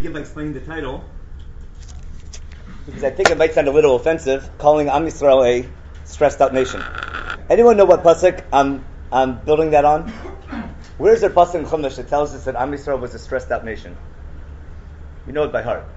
begin by explaining the title, because I think it might sound a little offensive, calling Am Yisrael a stressed-out nation. Anyone know what pasuk I'm building that on? Where's there pasuk in Chumash that tells us that Am Yisrael was a stressed-out nation? You know it by heart.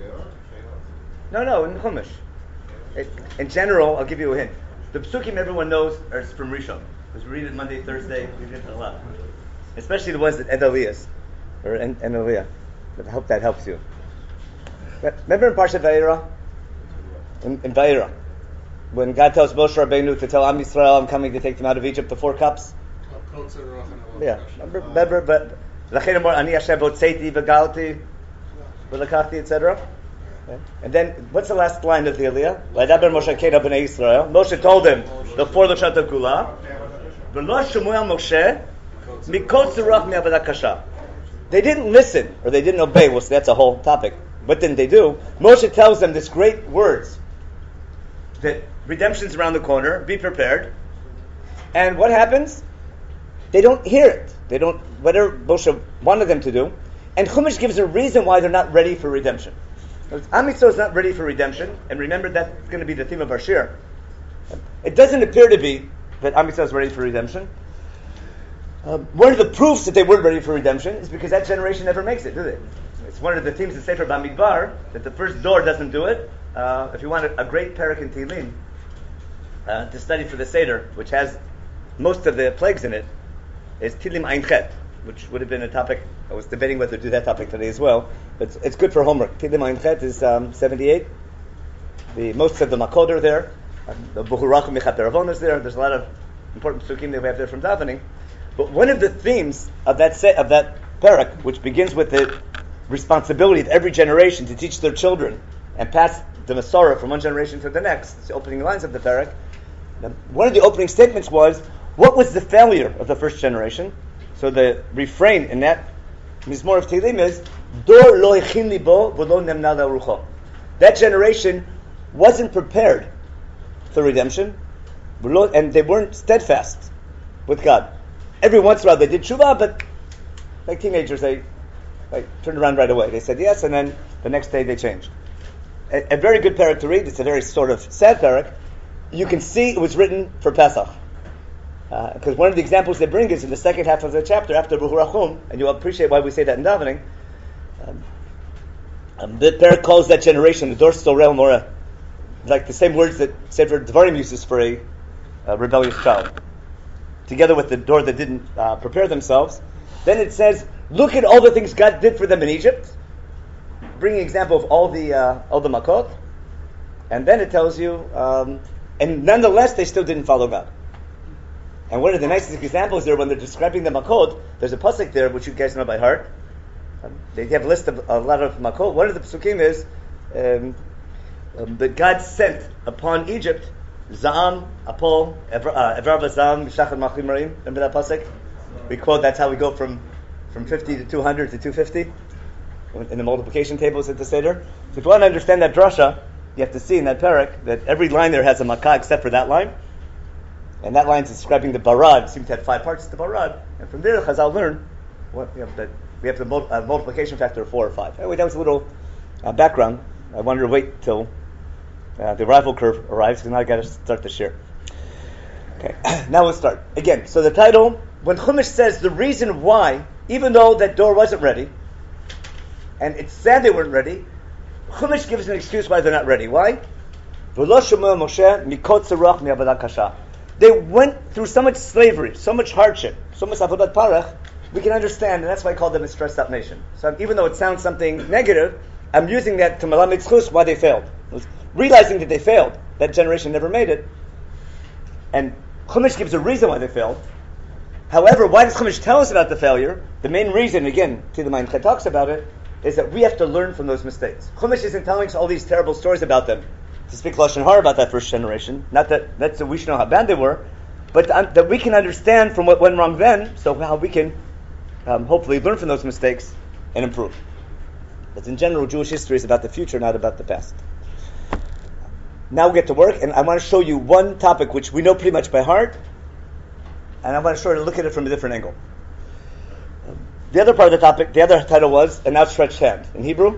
No, in Chumash. In general, I'll give you a hint. The psukim everyone knows are from Rishon. Because we read it Monday, Thursday, we read it a lot. Especially the ones that Ed Elias, or En Aliyah. I hope that helps you. Remember in Parshat Vayera? In Vayera, when God tells Moshe Rabbeinu to tell Am Yisrael, I'm coming to take them out of Egypt, the 4 cups? Yeah. Remember, but L'chein amor, Ani Hashem hotzeiti v'galti v'lekachti, etc. And then, what's the last line of the Aliyah? V'yadaber Moshe keda b'nei Yisrael. Moshe told him, the 4 Lashot of Gula, v'lo shmuel Moshe mikol tzurach mi'avodah kasha. They didn't listen, or they didn't obey. Well, that's a whole topic. What didn't they do? Moshe tells them this great words, that redemption's around the corner, be prepared. And what happens? They don't hear it. They don't, whatever Moshe wanted them to do. And Chumash gives a reason why they're not ready for redemption. Am Yisrael is not ready for redemption, and remember that's going to be the theme of our shir. It doesn't appear to be that Am Yisrael is ready for redemption. One of the proofs that they weren't ready for redemption is because that generation never makes it, do they? It's one of the themes of Sefer Bamidbar that the first door doesn't do it. If you want a great parak in Tehillim to study for the Seder, which has most of the plagues in it, is Tehillim Ein Chet, which would have been a topic. I was debating whether to do that topic today as well, but it's good for homework. Tehillim Ein Chet is 78. Most of the Makod are there. The Buhurach Mechat Ravon is there. There's a lot of important psukim that we have there from davening. But one of the themes of that parak, which begins with the responsibility of every generation to teach their children and pass the Masorah from one generation to the next, it's the opening lines of the parak. One of the opening statements was, what was the failure of the first generation? So the refrain in that Mizmor of Tehillim is, Dor lo echin libo v'lo nemna la'rucho. That generation wasn't prepared for redemption, and they weren't steadfast with God. Every once in a while they did tshuva, but like teenagers, they turned around right away. They said yes, and then the next day they changed. A very good parak to read. It's a very sort of sad parak. You can see it was written for Pesach. Because one of the examples they bring is in the second half of the chapter, after Buhurachum, and you'll appreciate why we say that in davening. The parak calls that generation the Dor Sorel Moreh. Like the same words that Sefer Dvarim uses for a rebellious child. Together with the door that didn't prepare themselves. Then it says, look at all the things God did for them in Egypt, bringing an example of all the makot, and then it tells you, and nonetheless they still didn't follow God. And one of the nicest examples there, when they're describing the makot, there's a pasuk there which you guys know by heart. They have a list of a lot of makot. One of the psukim is that God sent upon Egypt Za'am, Apol, Evrar Bazam, Mishachar Machim Marim. Remember that pasuk? We quote, that's how we go from 50 to 200 to 250 in the multiplication tables at the Seder. So if you want to understand that drasha, you have to see in that parak that every line there has a makkah except for that line. And that line is describing the barad. It seems to have 5 parts to the barad. And from there, Chazal learn that we have the multiplication factor of 4 or 5. Anyway, that was a little background. I wanted to wait till the arrival curve arrives, because now I've got to start the shir. Okay, now we'll start. Again, so the title, when Chumash says the reason why, even though that door wasn't ready, and it's sad they weren't ready, Chumash gives an excuse why they're not ready. Why? They went through so much slavery, so much hardship, so much avodat parach, we can understand, and that's why I call them a stressed out nation. So even though it sounds something negative, I'm using that to malam mitzchus why they failed. Realizing that they failed, that generation never made it, and Chumash gives a reason why they failed. However, why does Chumash tell us about the failure? The main reason, again, Tehillim Ein Chet talks about it, is that we have to learn from those mistakes. Chumash isn't telling us all these terrible stories about them to speak lashon hara about that first generation. Not that we should know how bad they were, but that we can understand from what went wrong then, so how we can hopefully learn from those mistakes and improve. But in general, Jewish history is about the future, not about the past. Now we'll get to work, and I want to show you one topic which we know pretty much by heart, and I want to show you to look at it from a different angle. The other part of the topic, the other title was an outstretched hand. In Hebrew,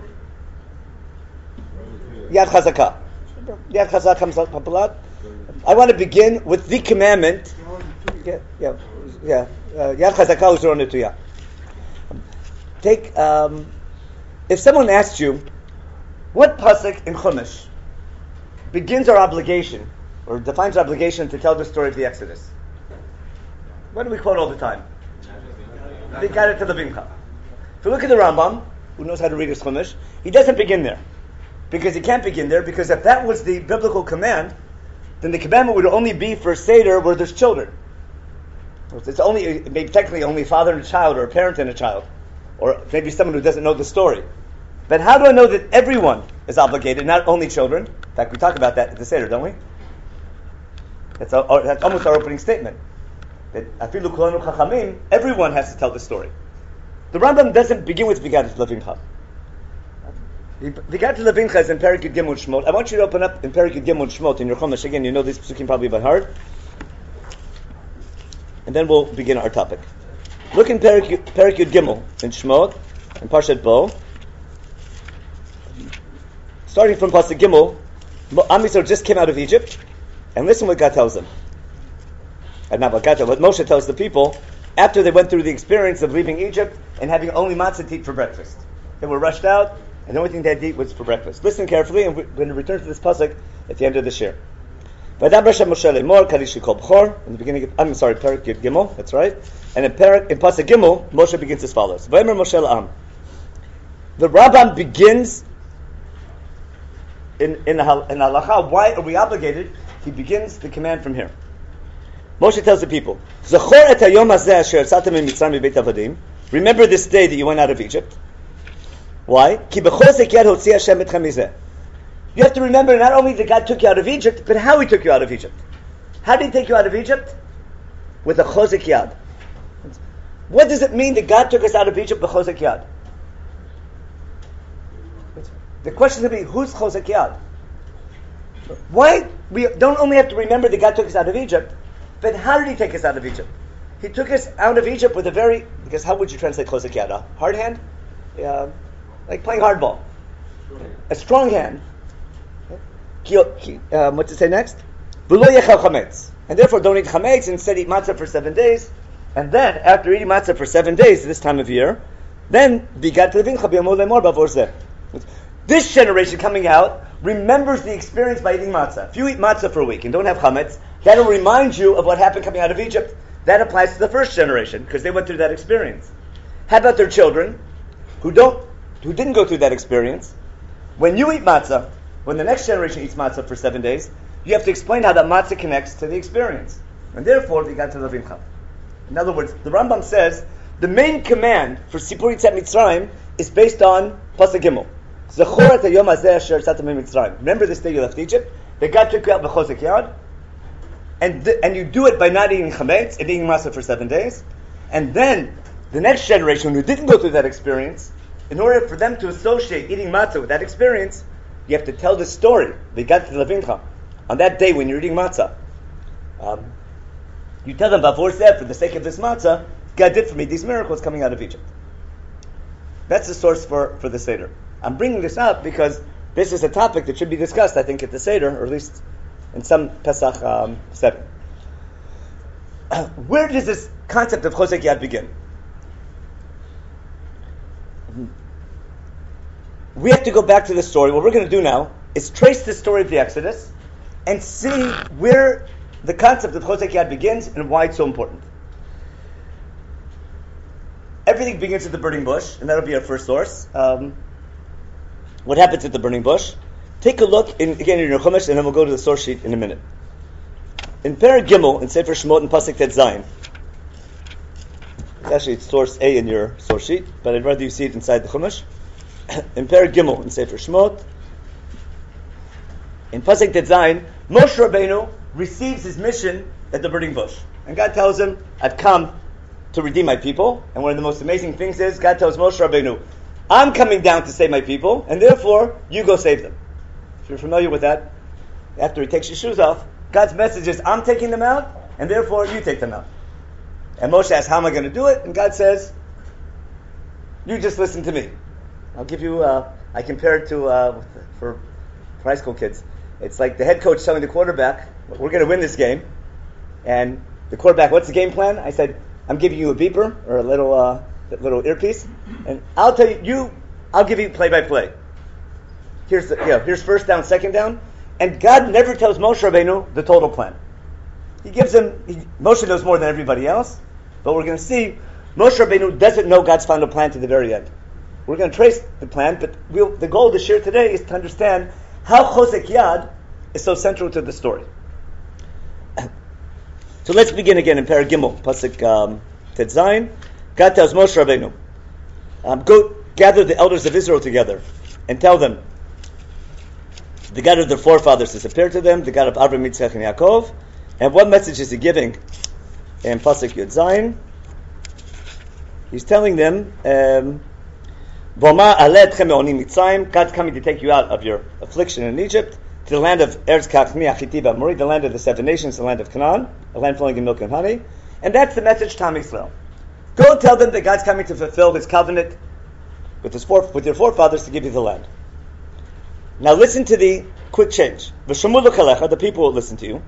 Yad Chazakah. Yad Chazakah comes up a lot. I want to begin with the commandment. Yad Chazakah Uzron Netuyah. Take, if someone asked you, what pasuk in Chumash begins our obligation, or defines our obligation to tell the story of the Exodus? What do we quote all the time? V'yikara Levimcha. If you look at the Rambam, who knows how to read his Chumash, he doesn't begin there. Because he can't begin there, because if that was the biblical command, then the commandment would only be for Seder where there's children. It's only, maybe technically only a father and a child, or a parent and a child, or maybe someone who doesn't know the story. But how do I know that everyone is obligated, not only children? In fact, we talk about that at the Seder, don't we? That's almost our opening statement. That afilu kulanu chachamim, everyone has to tell the story. The Rambam doesn't begin with V'yikara Levimcha. V'yikara Levimcha is in Perek Yud Gimel Shmot. I want you to open up in Perek Yud Gimel Shmot in your Chumash. Again, you know these psukim probably by heart. And then we'll begin our topic. Look in Perek Yud Gimel in Shmot, in Parshat Bo. Starting from Pasuk Gimel, Am Yisrael just came out of Egypt, and listen what God tells them. And not what God tells, what Moshe tells the people after they went through the experience of leaving Egypt and having only matzah to eat for breakfast. They were rushed out, and the only thing they had to eat was for breakfast. Listen carefully, and we're going to return to this pasuk at the end of this year. In the beginning, Perek Yud Gimel, that's right. And in Pasuk Gimel, Moshe begins as follows. The Rambam begins in halacha. Why are we obligated? He begins the command from here. Moshe tells the people, remember this day that you went out of Egypt. Why? You have to remember not only that God took you out of Egypt, but how He took you out of Egypt. How did He take you out of Egypt? With a chozek yad. What does it mean that God took us out of Egypt with chozek yad? The question is going to be, who's chozek yad? Why? We don't only have to remember that God took us out of Egypt, but how did He take us out of Egypt? He took us out of Egypt with because how would you translate chozek yad? A hard hand? Like playing hardball. A strong hand. What's it say next? And therefore don't eat chametz, instead eat matzah for 7 days. And then, after eating matzah for 7 days, this time of year, then this generation coming out remembers the experience by eating matzah. If you eat matzah for a week and don't have chametz, that'll remind you of what happened coming out of Egypt. That applies to the first generation, because they went through that experience. How about their children, who didn't go through that experience? When you eat matzah, when the next generation eats matzah for 7 days, you have to explain how that matzah connects to the experience. And therefore, V'yikara Levimcha. In other words, the Rambam says, the main command for Sipur Yitzat Mitzrayim is based on Pasuk Gimel. Zechor et hayom hazeh asher yatzatem miMitzrayim. Remember this day you left Egypt, that God took you out b'chozek yad, and you do it by not eating chametz and eating matzah for 7 days. And then, the next generation who didn't go through that experience, in order for them to associate eating matzah with that experience, you have to tell the story. V'yikara Levimcha. On that day when you're eating matzah, you tell them, Bavor said, for the sake of this matzah, God did for me these miracles coming out of Egypt. That's the source for the Seder. I'm bringing this up because this is a topic that should be discussed, I think, at the Seder, or at least in some Pesach setting. Where does this concept of chozek yad begin? We have to go back to the story. What we're going to do now is trace the story of the Exodus and see where the concept of chozek yad begins and why it's so important. Everything begins at the burning bush, and that'll be our first source. What happens at the burning bush? Take a look again in your Chumash, and then we'll go to the source sheet in a minute. In Perek Gimel, in Sefer Shemot, and Pasuk Tet Zayin. Actually, it's source A in your source sheet, but I'd rather you see it inside the Chumash. In Perek Gimel, in Sefer Shemot, in Pasuk Tet Zayin, Moshe Rabbeinu receives his mission at the burning bush. And God tells him, I've come to redeem my people. And one of the most amazing things is, God tells Moshe Rabbeinu, I'm coming down to save my people, and therefore, you go save them. If you're familiar with that, after he takes his shoes off, God's message is, I'm taking them out, and therefore, you take them out. And Moshe asks, how am I going to do it? And God says, You just listen to me. I'll give you, I compare it to, for high school kids. It's like the head coach telling the quarterback, we're going to win this game. And the quarterback, what's the game plan? I said, I'm giving you a beeper or a little earpiece. And I'll tell you, I'll give you play-by-play. Here's first down, second down. And God never tells Moshe Rabbeinu the total plan. He gives him, Moshe knows more than everybody else. But we're going to see, Moshe Rabbeinu doesn't know God's final plan to the very end. We're going to trace the plan, but the goal of the shir today is to understand how Chosek Yad is so central to the story. So let's begin again in Parag Gimel, Pasuk Tet Zayin. God tells Moshe Rabbeinu, go gather the elders of Israel together and tell them, the God of their forefathers has appeared to them, the God of Avraham, Yitzchak, and Yaakov. And what message is he giving in Pasuk Yud Zayin? He's telling them, God's coming to take you out of your affliction in Egypt to the land of Eretz Kachmi, Achitiba, Mori, the land of the seven nations, the land of Canaan, a land flowing in milk and honey. And that's the message to Am Yisrael. Go tell them that God's coming to fulfill His covenant with your forefathers to give you the land. Now listen to the quick change. The people will listen to you.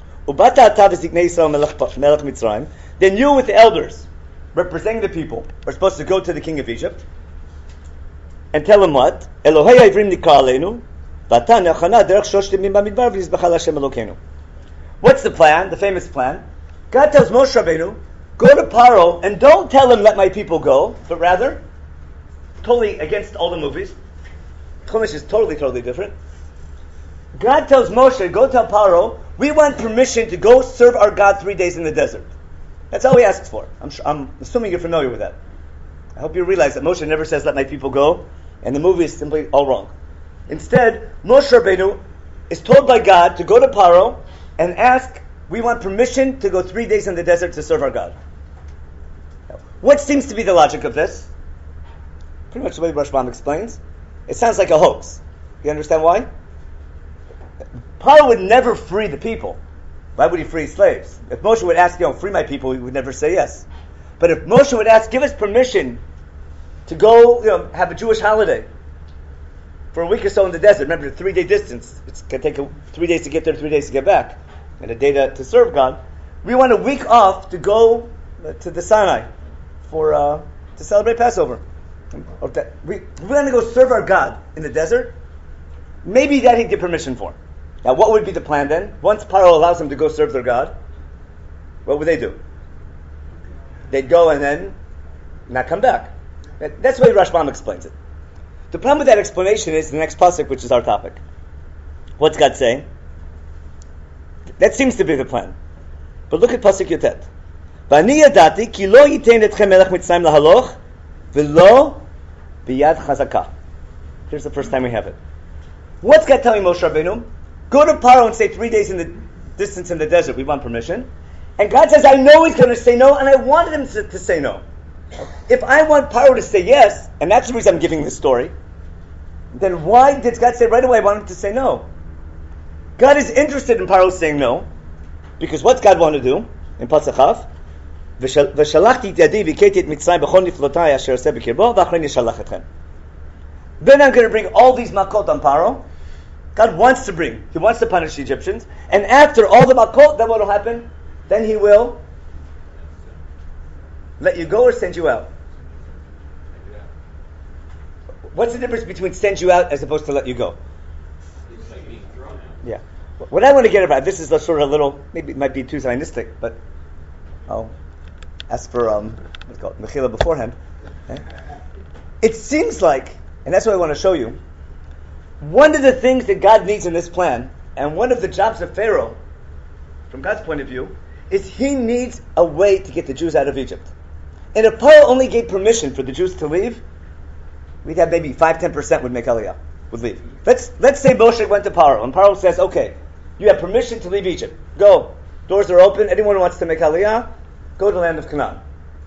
Then you with the elders, representing the people, are supposed to go to the king of Egypt and tell him what? What's the plan? The famous plan. God tells Moshe Rabbeinu, go to Paro and don't tell him let my people go, but rather, totally against all the movies. Chumash is totally different. God tells Moshe, go tell Paro, we want permission to go serve our God 3 days in the desert. That's all he asks for. I'm assuming you're familiar with that. I hope you realize that Moshe never says let my people go, and the movie is simply all wrong. Instead, Moshe Rabbeinu is told by God to go to Paro and ask, we want permission to go 3 days in the desert to serve our God. What seems to be the logic of this? Pretty much the way Rashbam explains. It sounds like a hoax. You understand why? Paro would never free the people. Why would he free slaves? If Moshe would ask, free my people, he would never say yes. But if Moshe would ask, give us permission to go, have a Jewish holiday for a week or so in the desert. Remember, the 3-day distance. It's going to take 3 days to get there, 3 days to get back, and a day to serve God. We want a week off to go to the Sinai to celebrate Passover. We want to go serve our God in the desert. Maybe that he'd get permission for. Now, what would be the plan then? Once Paro allows them to go serve their God, what would they do? They'd go and then not come back. That's the way Rashbam explains it. The problem with that explanation is the next pasuk, which is our topic. What's God saying? That seems to be the plan. But look at pasuk Yotet. V'ani yadati ki lo yitein etchem melech Mitzrayim lahaloch v'lo biyad chazakah. Here's the first time we have it. What's God telling Moshe Rabbeinu? Go to Paro and say 3 days in the distance in the desert. We want permission. And God says, I know he's going to say no, and I wanted him to say no. If I want Paro to say yes, and that's the reason I'm giving this story, then why did God say right away I want him to say no? God is interested in Paro saying no, because what's God want to do in Pasuk Chav? V'shalachti et yadi v'keti et Mitzrayim b'chol niflotai asher aseh b'kirbo v'achrein yishalach etchem. Then I'm going to bring all these makot on Paro. God wants to bring. He wants to punish the Egyptians. And after all the makot, then what will happen? Then he will let you go or send you out. What's the difference between send you out as opposed to let you go? It's like being thrown out. Yeah. What I want to get about, this is a sort of a little, maybe it might be too Zionistic, but I'll ask for, what's it called, Mechila beforehand. Okay? It seems like, and that's what I want to show you, one of the things that God needs in this plan, and one of the jobs of Pharaoh, from God's point of view, is he needs a way to get the Jews out of Egypt. And if Paro only gave permission for the Jews to leave, we'd have maybe 5-10% would make Aliyah, would leave. Let's say Moshe went to Paro, and Paro says, okay, you have permission to leave Egypt. Go. Doors are open. Anyone who wants to make Aliyah, go to the land of Canaan.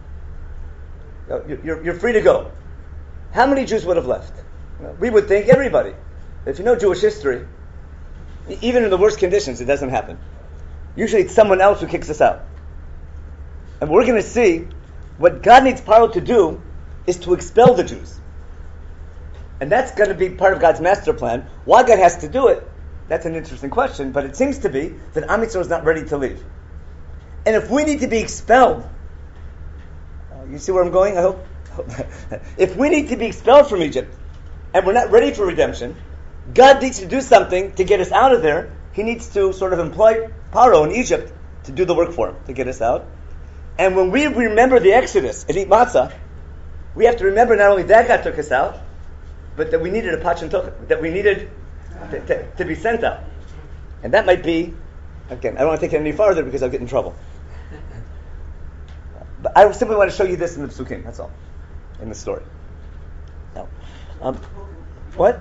You're free to go. How many Jews would have left? We would think everybody. If you know Jewish history, even in the worst conditions, it doesn't happen. Usually it's someone else who kicks us out. And we're going to see what God needs Paro to do is to expel the Jews. And that's going to be part of God's master plan. Why God has to do it, that's an interesting question, but it seems to be that Am Yisrael is not ready to leave. And if we need to be expelled, you see where I'm going, I hope? If we need to be expelled from Egypt, and we're not ready for redemption, God needs to do something to get us out of there. He needs to sort of employ Paro in Egypt to do the work for him, to get us out. And when we remember the Exodus and eat matzah, we have to remember not only that God took us out, but that we needed a pachin tochen, that we needed to be sent out. And that might be, again, I don't want to take it any farther because I'll get in trouble. But I simply want to show you this in the Psukim, that's all, in the story. Now, what?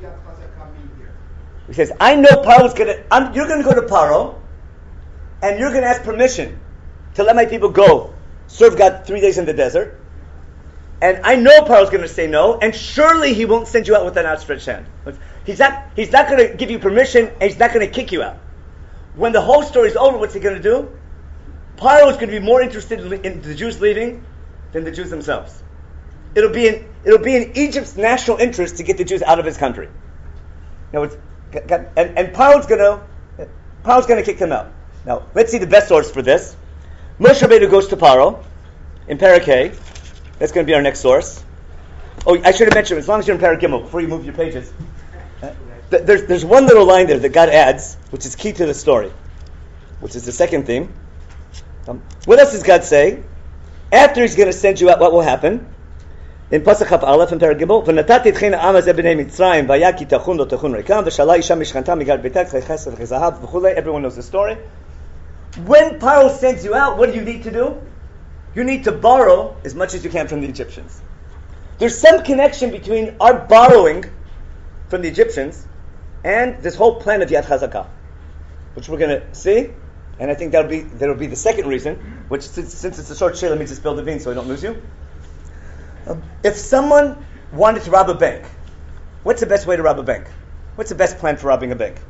He says, I know Paro's you're going to go to Paro, and you're going to ask permission to let my people go serve God 3 days in the desert. And I know Paro's going to say no, and surely he won't send you out with an outstretched hand. He's not going to give you permission, and he's not going to kick you out. When the whole story is over, what's he going to do? Paro is going to be more interested in the Jews leaving than the Jews themselves. It'll be in Egypt's national interest to get the Jews out of his country. Now, and Paro's going to kick them out. Now, let's see the best source for this. Moshe Rabbeinu goes to Paro in Perek Hey. That's going to be our next source. Oh, I should have mentioned, as long as you're in Perek Gimel, before you move your pages, there's one little line there that God adds, which is key to the story, which is the second theme. What else does God say? After He's going to send you out, what will happen? In Pasuk Chaf Aleph in Perek Gimel, "V'natati etchein ha'am hazeh b'nei Mitzrayim, v'yaki tachun lo tachun rekam, v'shala isha mishchanta migar beitak chesed chezahav v'chulei." Everyone knows the story. When Paro sends you out, what do you need to do? You need to borrow as much as you can from the Egyptians. There's some connection between our borrowing from the Egyptians and this whole plan of Yad Chazakah, which we're going to see, and I think that'll be the second reason. Which, since it's a short share, let me just spill the beans so I don't lose you. If someone wanted to rob a bank, what's the best way to rob a bank? What's the best plan for robbing a bank?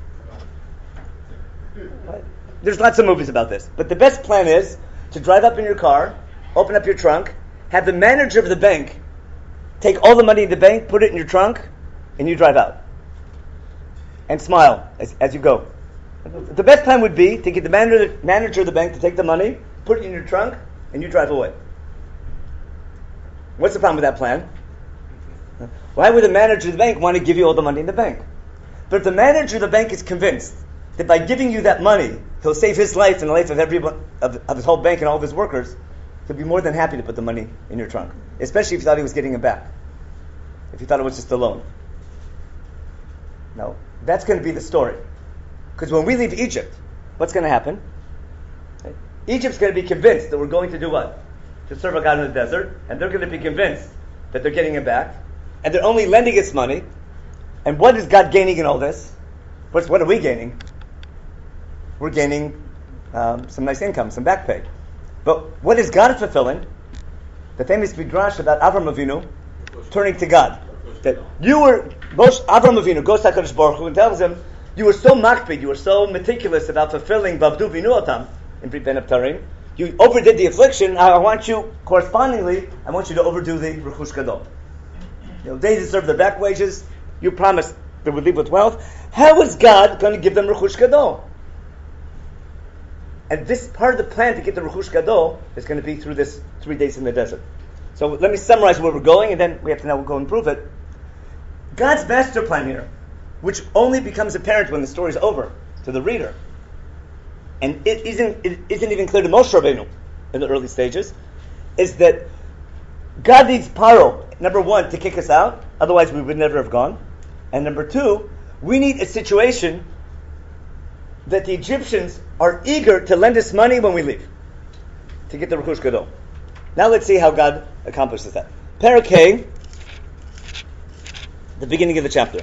There's lots of movies about this, but the best plan is to drive up in your car, open up your trunk, have the manager of the bank take all the money in the bank, put it in your trunk, and you drive out. And smile as you go. The best plan would be to get the manager of the bank to take the money, put it in your trunk, and you drive away. What's the problem with that plan? Why would the manager of the bank want to give you all the money in the bank? But if the manager of the bank is convinced that by giving you that money, he'll save his life and the life of everyone, of his whole bank and all of his workers, he'll be more than happy to put the money in your trunk. Especially if you thought he was getting it back. If you thought it was just a loan. No, that's going to be the story. Because when we leave Egypt, what's going to happen? Egypt's going to be convinced that we're going to do what? To serve a God in the desert. And they're going to be convinced that they're getting it back. And they're only lending us money. And what is God gaining in all this? What are we gaining? We're gaining some nice income, some back pay. But what is God fulfilling? The famous midrash about Avram Avinu turning to God. That Avram Avinu goes to HaKadosh Baruch Hu and tells him, you were so makpid, you were so meticulous about fulfilling Vavdu Vinu Otam in Brit Ben Abtarim. You overdid the affliction. I want you, correspondingly, I want you to overdo the Rechush Gadol. They deserve their back wages. You promised they would leave with wealth. How is God going to give them Rechush Gadol? And this part of the plan to get the Rechush Gadol is going to be through this 3 days in the desert. So let me summarize where we're going, and then we have to now go and prove it. God's master plan here, which only becomes apparent when the story is over to the reader, and it isn't even clear to Moshe Rabbeinu in the early stages, is that God needs Paro, number one, to kick us out, otherwise we would never have gone, and number two, we need a situation that the Egyptians are eager to lend us money when we leave, to get the Rechush Gadol. Now let's see how God accomplishes that. Perek Hey, the beginning of the chapter.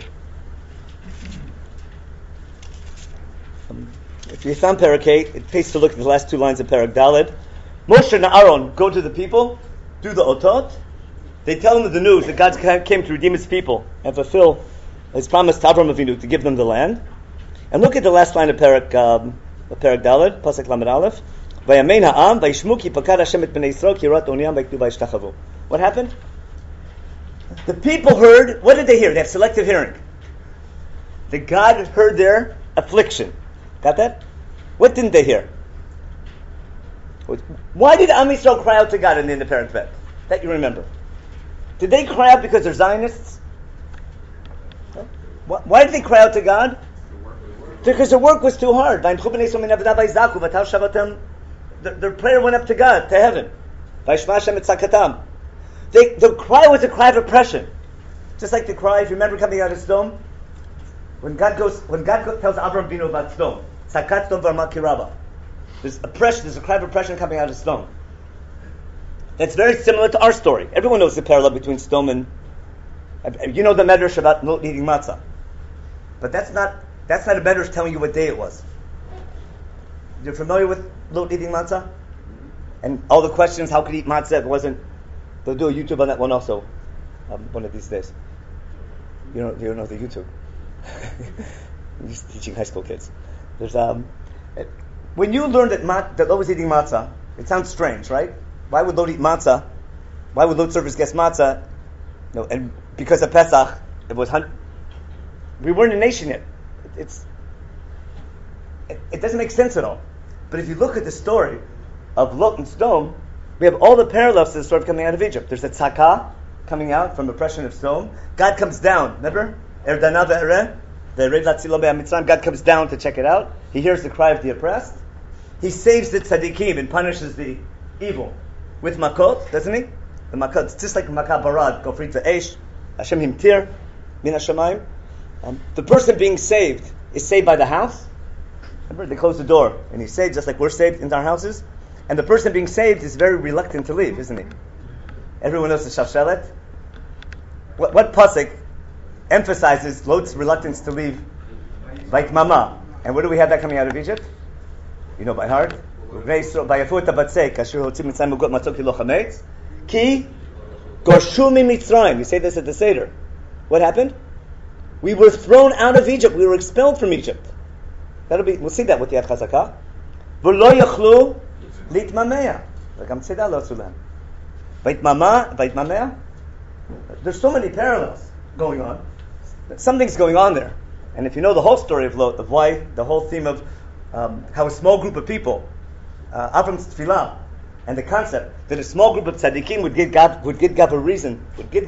If you found Perek Hey, it pays to look at the last two lines of Perek Daled. Moshe and Aaron go to the people, do the otot. They tell them the news that God came to redeem His people and fulfill His promise to Avram Avinu to give them the land. And look at the last line of Perek Daled, Pasuk Lamed Aleph. Vayamein ha'am vayishmu ki pakad Hashem et bnei Yisrael ki yirat oniyam vayikdu vayishtachavu. What happened? The people heard, what did they hear? They have selective hearing. The God heard their affliction. Got that? What didn't they hear? Why did Am Yisrael cry out to God in the parent bed? That you remember. Did they cry out because they're Zionists? Why did they cry out to God? Because their work was too hard. Their prayer went up to God, to heaven. The cry was a cry of oppression. Just like the cry, if you remember coming out of Sodom, when God tells Avraham Avinu about Sodom, Sakat Sodom v'Amah Kiraba. There's oppression, there's a cry of oppression coming out of Sodom. That's very similar to our story. Everyone knows the parallel between Sodom and, you know the medrash about not eating matzah. But that's not a medrash telling you what day it was. You're familiar with not eating matzah? And all the questions, how could he eat matzah? It wasn't. They'll do a YouTube on that one also, one of these days. You don't know the YouTube. I'm just teaching high school kids. There's when you learn that Lot was eating matzah, it sounds strange, right? Why would Lot eat matzah? Why would Lot serve his guests matzah? No, and because of Pesach, it was we weren't a nation yet. It doesn't make sense at all. But if you look at the story of Lot and Sodom, we have all the parallels to the story of coming out of Egypt. There's a tzaka coming out from oppression of Sodom. God comes down. Remember? God comes down to check it out. He hears the cry of the oppressed. He saves the tzaddikim and punishes the evil with makot, doesn't he? The makot, it's just like makah barad, gofrit ve'esh, Hashem himtir, min hashamayim. The person being saved is saved by the house. Remember, they close the door and he's saved just like we're saved in our houses. And the person being saved is very reluctant to leave, isn't he? Everyone knows the Shashelet. What pasuk emphasizes Lot's reluctance to leave? Bait Mama. And where do we have that coming out of Egypt? You know by heart. Ki gorshumi Mitzrayim. You say this at the Seder. What happened? We were thrown out of Egypt. We were expelled from Egypt. We'll see that with the Yad Chazakah. V'lo yachlu litmamea. Bait Mamea. There's so many parallels going on. Something's going on there. And if you know the whole story of Lot, of why, the whole theme of how a small group of people, Avram's tefillah, and the concept that a small group of tzaddikim would give God a reason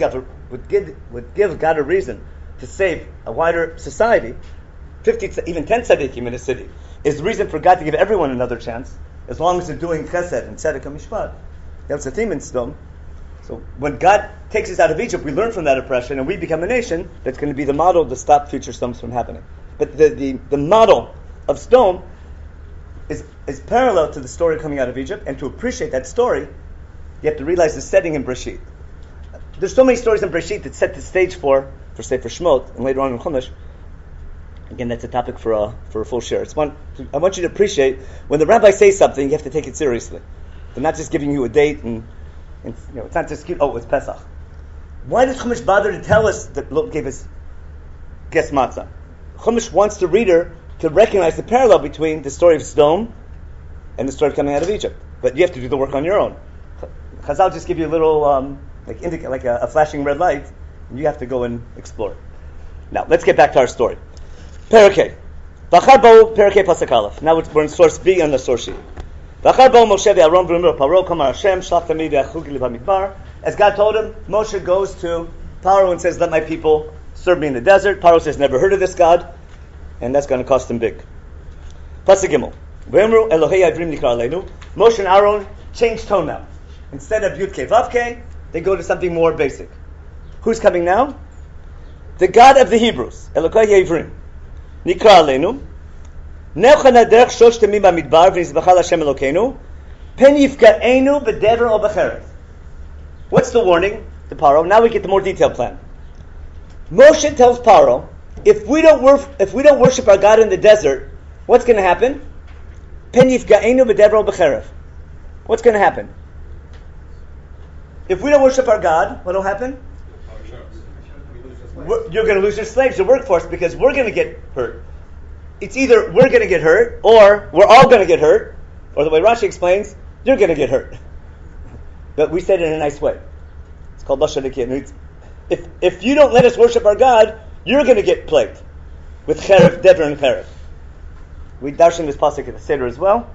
to save a wider society, 50, even 10 tzaddikim in a city, is the reason for God to give everyone another chance, as long as they're doing chesed and tzedek and mishpat. That's the theme in Sodom. So when God takes us out of Egypt, we learn from that oppression, and we become a nation that's going to be the model to stop future Sodoms from happening. But the model of Sodom is parallel to the story coming out of Egypt, and to appreciate that story, you have to realize the setting in Breshit. There's so many stories in Breshit that set the stage for Sefer Shemot, and later on in Chumash. Again, that's a topic for a full share. I want you to appreciate when the rabbi says something, you have to take it seriously. They're not just giving you a date and it's not just cute. Oh, it's Pesach. Why does Chumash bother to tell us that Lot gave us guest matzah? Chumash wants the reader to recognize the parallel between the story of Sodom and the story of coming out of Egypt. But you have to do the work on your own. Chazal just give you a little like a flashing red light, and you have to go and explore. Now let's get back to our story. Parakeh. V'achar bo Parakeh pasuk aleph. Now we're in source B on the source sheet. As God told him, Moshe goes to Paro and says, let my people serve me in the desert. Paro says, never heard of this God, and that's going to cost him big. Pasuk Gimel. Moshe and Aaron change tone now. Instead of Yud Kei Vav Kei, they go to something more basic. Who's coming now? The God of the Hebrews. Elokai Yevrim. Nikra Aleinu. What's the warning to Paro? Now we get the more detailed plan. Moshe tells Paro, if we don't worship our God in the desert, what's going to happen? What's going to happen? If we don't worship our God, what will happen? You're going to lose your slaves, your workforce, because we're going to get hurt. It's either we're going to get hurt, or we're all going to get hurt, or the way Rashi explains, you're going to get hurt. But we said it in a nice way. It's called Lashon Nikiyah. if you don't let us worship our God, you're going to get plagued with cheref, dever, and cheref. We darshan this pasuk at the Seder as well.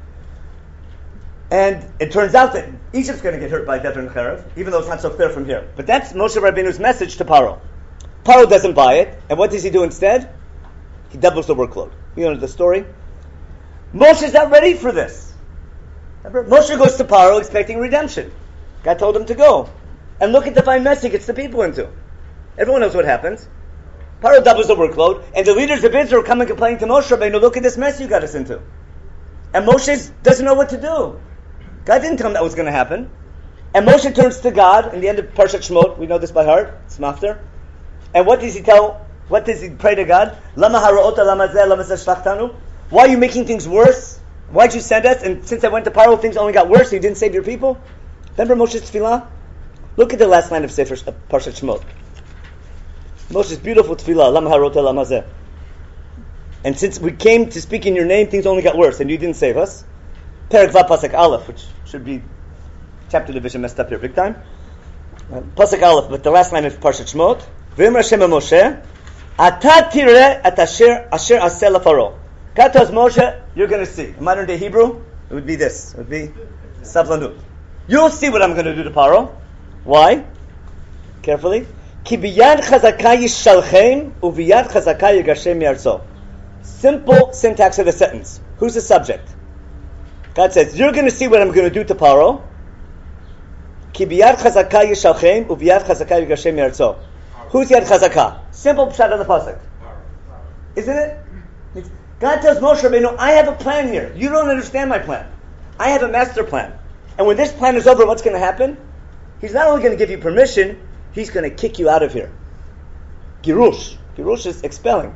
And it turns out that Egypt's going to get hurt by dever and cheref, even though it's not so clear from here. But that's Moshe Rabbeinu's message to Paro. Paro doesn't buy it, and what does he do instead? He doubles the workload. You know the story? Moshe's not ready for this. Moshe goes to Paro expecting redemption. God told him to go. And look at the fine mess he gets the people into. Everyone knows what happens. Paro doubles the workload, and the leaders of Israel come and complain to Moshe Rabbeinu, look at this mess you got us into. And Moshe doesn't know what to do. God didn't tell him that was going to happen. And Moshe turns to God in the end of Parshat Shemot. We know this by heart. It's Mafter. And what does he tell? What does he pray to God? Lama hara'ota lama zeh lama zeh shlachtanu? Why are you making things worse? Why'd you send us? And since I went to Paro, things only got worse. So you didn't save your people. Remember Moshe's tefillah? Look at the last line of Sefer Parshat Shemot. Moshe's beautiful tefillah. Lama hara'ota lama zeh. And since we came to speak in your name, things only got worse, and you didn't save us. Perek Vav Pasuk Aleph, which should be chapter division messed up here big time. Pasuk Aleph, but the last line is Parshat Shemot. V'imra Hashem Moshe, Ata tireh et asher aseh lefaro. God tells Moshe, you're going to see. In modern day Hebrew, it would be this. It would be Savlanut. You'll see what I'm going to do to Paro. Why? Carefully. Ki biyad chazaka yishalchem uviyad chazaka yigashem yarzo. Simple syntax of the sentence. Who's the subject? God says, you're going to see what I'm going to do to Paro. Ki biyad chazaka yishalchem uviyad chazaka yigashem yarzo. Who's Yad Chazaka? Simple pshat of the pasuk. Isn't it? God tells Moshe Rabbeinu, I have a plan here. You don't understand my plan. I have a master plan. And when this plan is over, what's going to happen? He's not only going to give you permission, he's going to kick you out of here. Girush. Girush is expelling.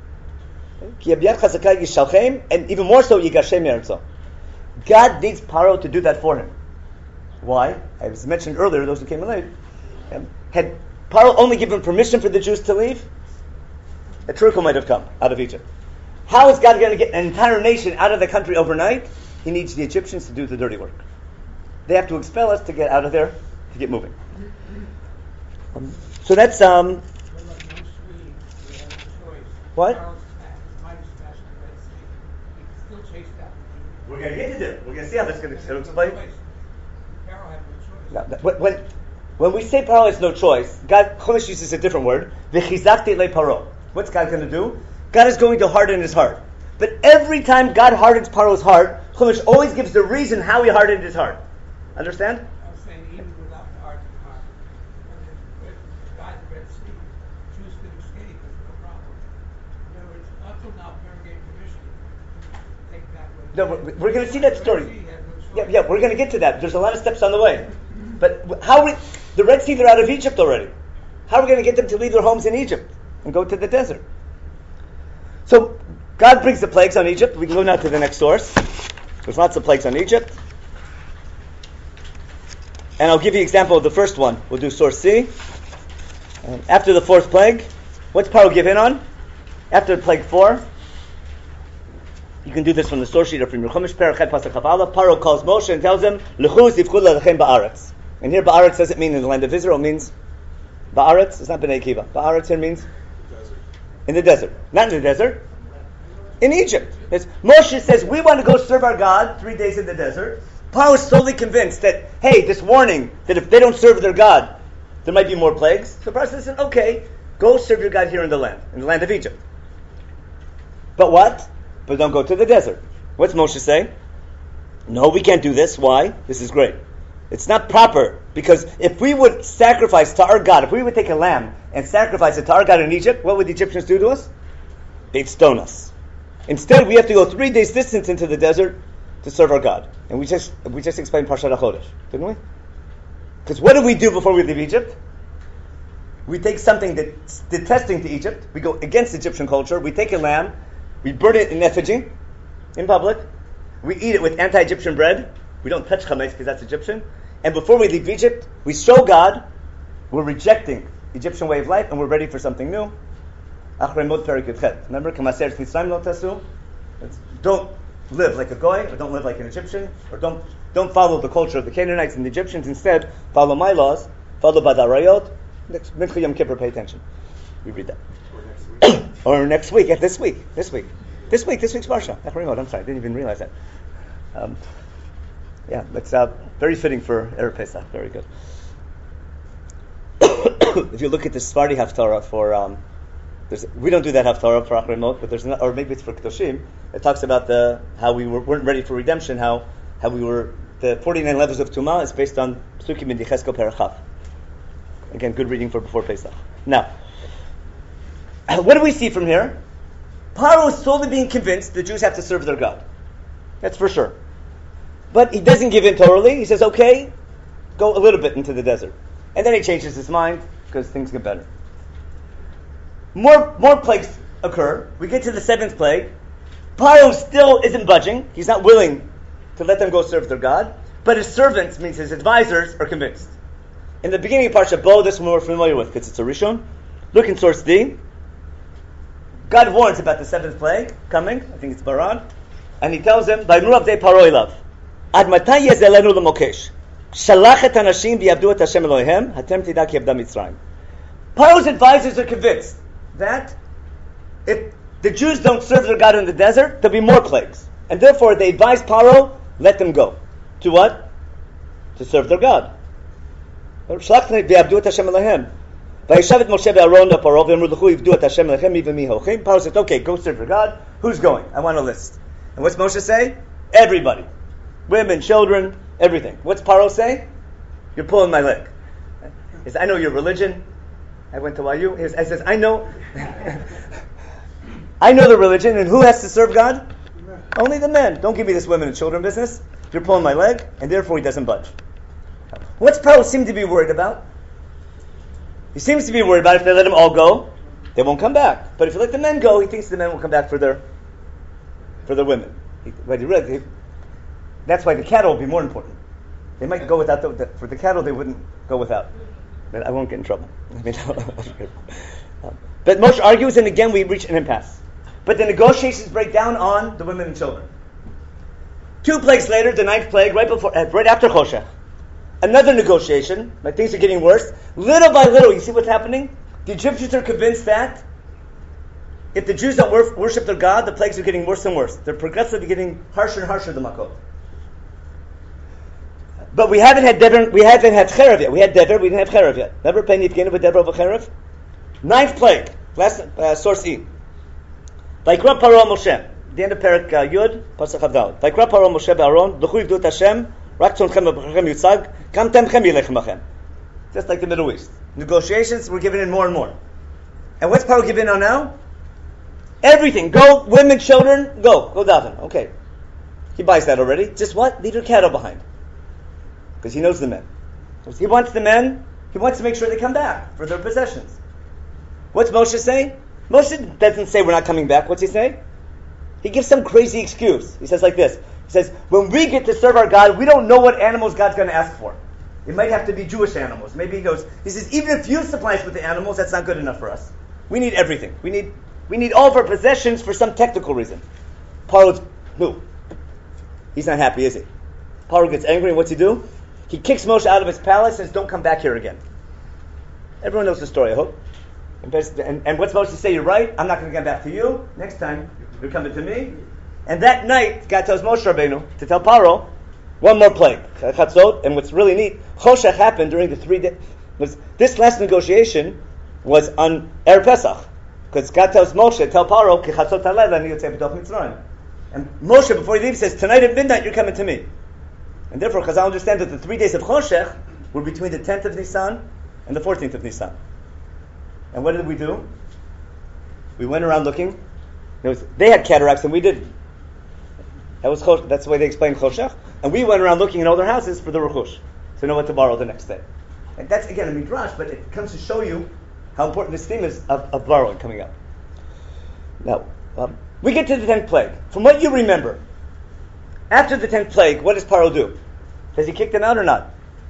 And even more so, Yigashem Yeretzo. God needs Paro to do that for him. Why? As mentioned earlier, those who came in late, had Paro only given permission for the Jews to leave, a trickle might have come out of Egypt. How is God going to get an entire nation out of the country overnight? He needs the Egyptians to do the dirty work. They have to expel us to get out of there, to get moving. So that's what? We're going to get to there. We're going to see how that's going to explain. When we say Paro has no choice, God, Chumash uses a different word. V'chizakti le Paro. What's God going to do? God is going to harden his heart. But every time God hardens Paro's heart, Chumash always gives the reason how he hardened his heart. Understand? I was saying, even without the hardened heart, with God's Red Sea, Jews could escape, there's no problem. In other words, up till now, Pharaoh gave permission to take back what. No, we're going to see that story. Yeah, we're going to get to that. There's a lot of steps on the way. But the Red Sea, they're out of Egypt already. How are we going to get them to leave their homes in Egypt and go to the desert? So God brings the plagues on Egypt. We can go now to the next source. There's lots of plagues on Egypt. And I'll give you an example of the first one. We'll do source C. After the fourth plague, what's Paro give in on? After plague 4, you can do this from the source sheet or from your Chumash, Perachet Pasuk Chavala. Paro calls Moshe and tells him, L'chu zivchu lechem ba'aretz. And here ba'aretz doesn't mean in the land of Israel, it means ba'aretz. It's not B'nai Akiva. Ba'aretz here means in the desert. Not in the desert. In Egypt. Moshe says, we want to go serve our God 3 days in the desert. Paro is solely convinced that, hey, this warning, that if they don't serve their God, there might be more plagues. So Paro says, okay, go serve your God here in the land of Egypt. But what? But don't go to the desert. What's Moshe say? No, we can't do this. Why? This is great. It's not proper, because if we would sacrifice to our God, if we would take a lamb and sacrifice it to our God in Egypt, what would the Egyptians do to us? They'd stone us. Instead, we have to go 3 days distance into the desert to serve our God. And we just explained Parshat HaChodesh, didn't we? Because what do we do before we leave Egypt? We take something that's detesting to Egypt. We go against Egyptian culture. We take a lamb. We burn it in effigy, in public. We eat it with anti-Egyptian bread. We don't touch chametz because that's Egyptian. And before we leave Egypt, we show God we're rejecting the Egyptian way of life and we're ready for something new. Remember, don't live like a goy, or don't live like an Egyptian, or don't follow the culture of the Canaanites and the Egyptians. Instead, follow my laws, follow Badarayot, Next Mincha Yom Kippur, pay attention. We read that. Or next week. Or next week. Yeah, this week's Parsha. I'm sorry, I didn't even realize that. It's very fitting for Erev Pesach. Very good. If you look at the Sephardi Haftarah for, we don't do that Haftarah for Achrei but there's or maybe it's for Kedoshim. It talks about how we weren't ready for redemption, how we were, the 49 levels of Tumah is based on Psukim in Yechezkel Parachav. Again, good reading for before Pesach. Now, what do we see from here? Paro is solely being convinced the Jews have to serve their God. That's for sure. But he doesn't give in totally. He says, okay, go a little bit into the desert. And then he changes his mind because things get better. More plagues occur. We get to the 7th plague. Paro still isn't budging. He's not willing to let them go serve their God. But his servants, means his advisors, are convinced. In the beginning of Parsha Bo, this one we're familiar with because it's a Rishon. Look in source D. God warns about the 7th plague coming. I think it's Baran. And he tells him, "Vayimru avdei Paro elav, ad matay yezelenu lemokesh, shalach et hanashim v'yavdu et Hashem Elohehem, hatem tidak yavda Mitzrayim." Paro's advisors are convinced that if the Jews don't serve their God in the desert, there'll be more plagues. And therefore they advise Paro, let them go. To what? To serve their God. Shalach v'yavdu et Hashem Elohehem. Vayishav Moshe ve'Aaron leParo v'yamru lechu yivdu et Hashem Elohehem mi v'mi hochim. Paro says, okay, go serve your God. Who's going? I want a list. And what's Moshe say? Everybody. Women, children, everything. What's Paro say? You're pulling my leg. He says, I know your religion. I went to YU. He says, I know the religion, and who has to serve God? Only the men. Don't give me this women and children business. You're pulling my leg, and therefore he doesn't budge. What's Paro seem to be worried about? He seems to be worried about if they let them all go, they won't come back. But if you let the men go, he thinks the men will come back for their women. That's why the cattle will be more important. They might go without for the cattle. They wouldn't go without. But I won't get in trouble. But Moshe argues, and again we reach an impasse. But the negotiations break down on the women and children. 2 plagues later, the 9th plague, right after Choshech, another negotiation. Like things are getting worse. Little by little, you see what's happening? The Egyptians are convinced that if the Jews don't worship their God, the plagues are getting worse and worse. They're progressively getting harsher and harsher, the Makot. But we haven't had Cherev yet. We had Dever, we didn't have Cherev yet. Never pay Nifgenu with Dever over Cherev. 9th plague, last source E. Vaikra Paro Moshe, the end of Perak Yud, Pasach Avdal. Vaikra Paro Moshe Ba'aron, L'chu yivdu et Hashem, rak tzonchem v'b'chem yutzag, kam temchem yilech machem. Just like the Middle East. Negotiations were given in more and more. And what's Paro giving on now? Everything. Go, women, children, go daven. Okay. He buys that already. Just what? Leave your cattle behind. Because he knows the men. He wants the men, he wants to make sure they come back for their possessions. What's Moshe saying? Moshe doesn't say we're not coming back. What's he say? He gives some crazy excuse. He says like this. He says, when we get to serve our God, we don't know what animals God's going to ask for. It might have to be Jewish animals. Maybe he says, even if you supply us with the animals, that's not good enough for us. We need everything. We need all of our possessions for some technical reason. Paro's, no. He's not happy, is he? Paro gets angry, and what's he do? He kicks Moshe out of his palace and says, don't come back here again. Everyone knows the story, I hope. And what's Moshe say? You're right, I'm not going to come back to you. Next time, you're coming to me. And that night, God tells Moshe Rabbeinu to tell Paro one more plague. Chatzot, and what's really neat, Choshech happened during the 3 days. This last negotiation was on Erev Pesach. Because God tells Moshe, tell Paro, Ki chatzot halayla ani yotzei b'toch Mitzrayim. And Moshe, before he leaves, says, tonight at midnight, you're coming to me. And therefore, Chazal understand that the 3 days of Choshech were between the 10th of Nisan and the 14th of Nisan. And what did we do? We went around looking. They had cataracts and we didn't. That's the way they explained Choshech. And we went around looking in all their houses for the Rechush to know what to borrow the next day. And that's, again, a midrash, but it comes to show you how important this theme is of borrowing coming up. Now, we get to the 10th plague. From what you remember, after the 10th plague, what does Paro do? Does he kick them out or not?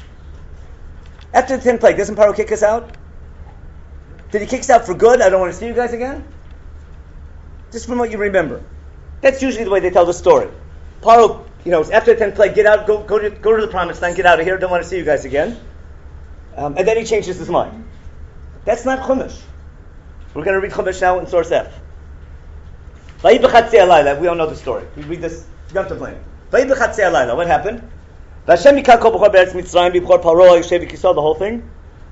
After the 10th plague, doesn't Paro kick us out? Did he kick us out for good? I don't want to see you guys again? Just from what you remember. That's usually the way they tell the story. Paro, after the 10th plague, get out, go to the promised land, get out of here, don't want to see you guys again. And then he changes his mind. That's not Chumash. We're going to read Chumash now in source F. We all know the story. We read this. What happened? The whole thing.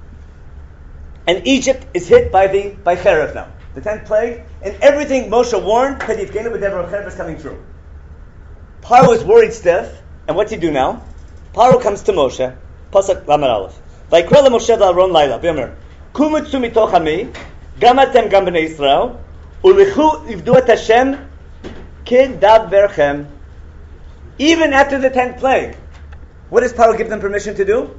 And Egypt is hit by Cherev now. The 10th plague. And everything Moshe warned, Cherev is coming true. Paro is worried stiff. And what's he do now? Paro comes to Moshe. Pasuk Lamed Aleph. Vayikra leMoshe v'Aaron laila. V'yomer, Kumu tzu mitoch ami, gam atem gam bnei Yisrael, u'lichu ivdu et Hashem kedaberchem. Even after the 10th plague, what does Paro give them permission to do?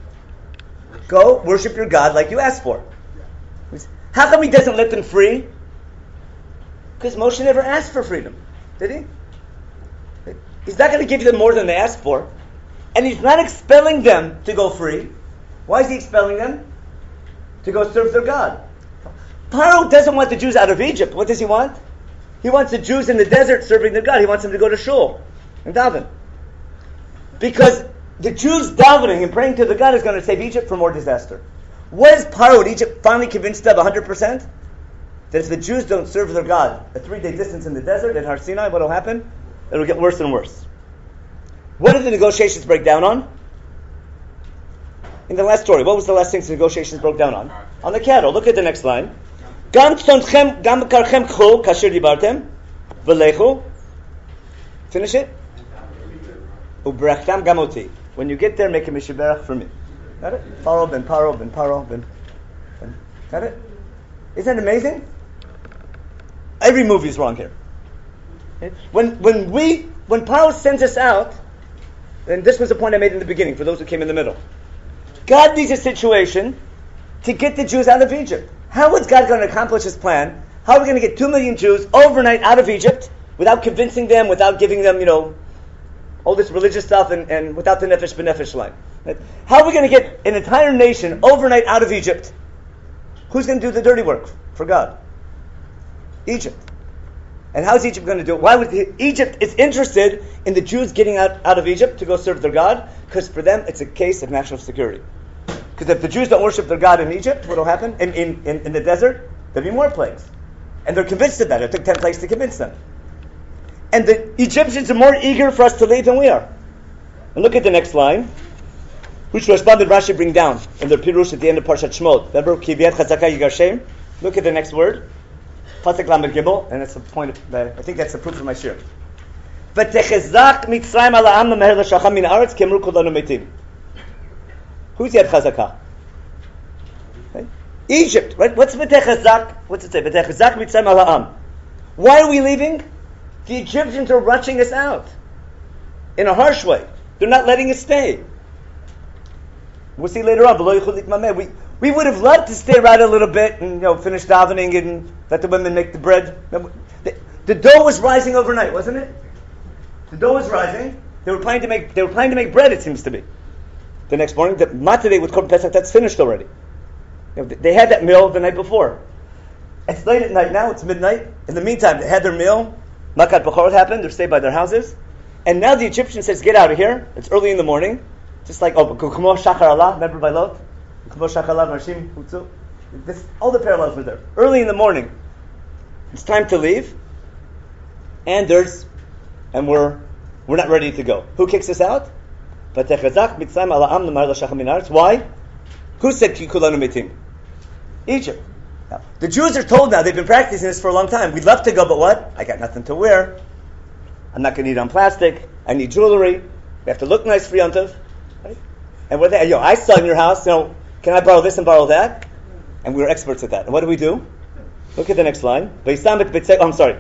Go worship your God like you asked for. How come he doesn't let them free? Because Moshe never asked for freedom, did he? He's not going to give them more than they asked for. And he's not expelling them to go free. Why is he expelling them? To go serve their God. Paro doesn't want the Jews out of Egypt. What does he want? He wants the Jews in the desert serving their God. He wants them to go to shul and daven. Because the Jews davening and praying to the God is going to save Egypt from more disaster. Was Paro in Egypt finally convinced of 100%? That if the Jews don't serve their God a 3-day distance in the desert at Har Sinai, what will happen? It'll get worse and worse. What did the negotiations break down on? In the last story, what was the last thing the negotiations broke down on? On the cattle. Look at the next line. Gam tzonchem, gam karchem k'chu, kasher dibartem, v'lechu. Finish it. U'berachtam gamoti. When you get there, make a mishiberach for me. Got it? Paro ben Paro ben Paro ben. Got it? Isn't that amazing? Every movie is wrong here. When Paro sends us out, and this was the point I made in the beginning for those who came in the middle. God needs a situation to get the Jews out of Egypt. How is God going to accomplish His plan? How are we going to get 2 million Jews overnight out of Egypt without convincing them, without giving them, all this religious stuff and without the nefesh b'nefesh line? Right? How are we going to get an entire nation overnight out of Egypt? Who's going to do the dirty work for God? Egypt. And how is Egypt going to do it? Why would Egypt is interested in the Jews getting out of Egypt to go serve their God? Because for them it's a case of national security. Because if the Jews don't worship their God in Egypt, what will happen? In the desert, there'll be more plagues. And they're convinced of that. It took 10 plagues to convince them. And the Egyptians are more eager for us to leave than we are. And look at the next line, which Rashbam and Rashi bring down in their Pirush at the end of Parshat Shemot. Remember, Kivyat Chazaka Yigarshem? Look at the next word. Pasuk Lamed Gimel, and that's the point. I think that's the proof of my shir. V'techezak Mitzrayim ala am meher l'shacham min haaretz kemru kulanu metim. Who's Yad Chazaka? Right? Egypt, right? What's v'techezak? What's it say? V'techezak Mitzrayim ala am. Why are we leaving? The Egyptians are rushing us out in a harsh way. They're not letting us stay. We'll see later on. We would have loved to stay around a little bit and finish davening and let the women make the bread. The dough was rising overnight, wasn't it? The dough was rising. They were planning to make bread. It seems to be. The next morning, the matadeh with Korban Pesach, that's finished already. They had that meal the night before. It's late at night now. It's midnight. In the meantime, they had their meal. Makat Bechorot happened. They're stayed by their houses, and now the Egyptian says, "Get out of here." It's early in the morning. Just like Kumo Shachar Allah, remember by Lot? Kumo Shachar Allah, Marshim, Hutzu. All the parallels were there. Early in the morning, it's time to leave, and we're not ready to go. Who kicks us out? Why? Who said Kulanu Mitim? Egypt. Now, the Jews are told now, they've been practicing this for a long time. We'd love to go, but what? I got nothing to wear. I'm not going to eat on plastic. I need jewelry. We have to look nice for Yom Tov. Right? And what I saw in your house, can I borrow this and borrow that? And we were experts at that. And what do? Look at the next line. I'm sorry.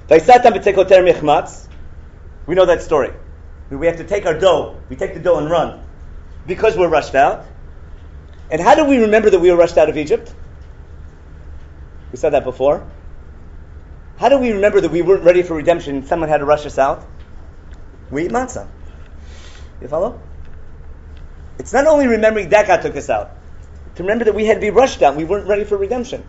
We know that story. We have to take our dough. We take the dough and run. Because we're rushed out. And how do we remember that we were rushed out of Egypt? We said that before. How do we remember that we weren't ready for redemption? Someone had to rush us out. We eat matzah. You follow? It's not only remembering that God took us out. To remember that we had to be rushed out. We weren't ready for redemption.